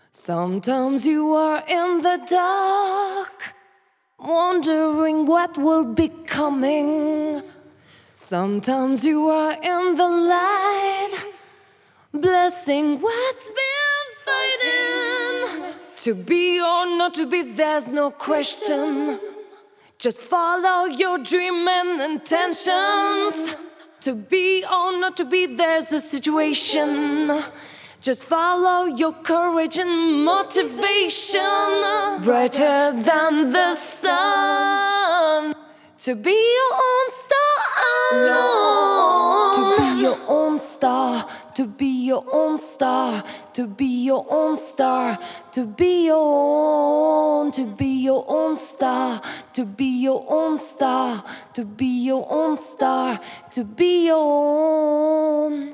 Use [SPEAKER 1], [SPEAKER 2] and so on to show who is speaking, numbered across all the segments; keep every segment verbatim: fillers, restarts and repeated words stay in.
[SPEAKER 1] Sometimes you are in the dark, wondering what will be coming. Sometimes you are in the light, blessing what's been fighting. To be or not to be, there's no question. Just follow your dream and intentions. To be or not to be, there's a situation. Just follow your courage and motivation. Brighter than the sun. To be your own star alone. To be your own star. To be your own star. To be your own star. To be your own. To be your own star. To be your own star. To be your own star. To be your own.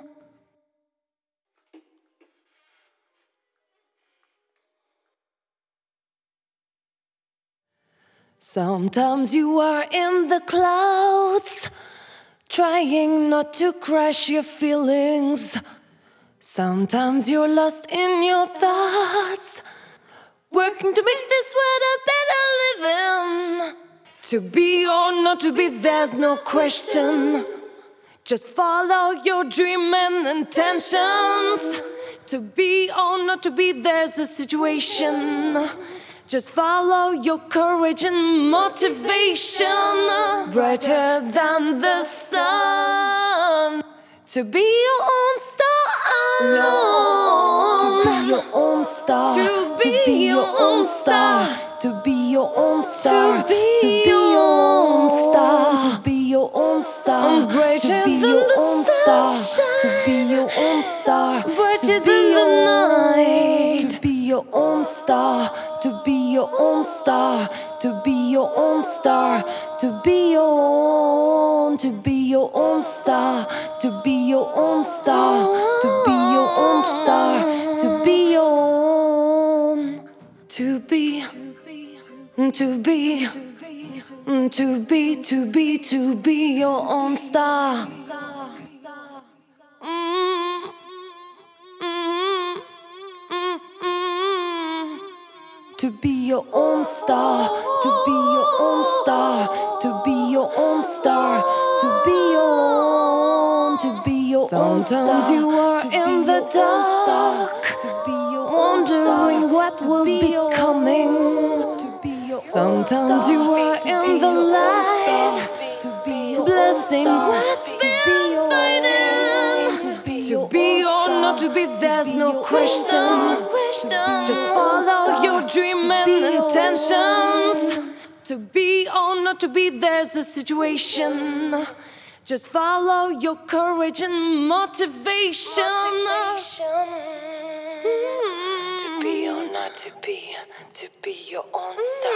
[SPEAKER 1] Sometimes you are in the clouds, trying not to crash your feelings. Sometimes you're lost in your thoughts, working to make this world a better living. To be or not to be, there's no question. Just follow your dream and intentions. To be or not to be, there's a situation. Just follow your courage and motivation. Brighter than the sun. To be your own star alone. To be your own star. To be your own star. To be your own star. To be your own star. To be your own star. Brighter than the sunshine. To be your own star. Brighter than the night. To be your own star. To be your own star. To be your own star. To be your own. To be your own star. To be your own star. To be your own star. To be your own. To be. To be. To be. To be. To be your own star. Mm. To be your own star, to be your own star, to be your own star, to be your own, to be your own star. Sometimes you are in the dark, wondering what will be coming. Sometimes you are in the light, blessing what's been fighting. To be or not to be, there's no question. Just follow your dream and intentions. To be or not to be, there's a situation. Just follow your courage and motivation. Mm. To be or not to be, to be your own star.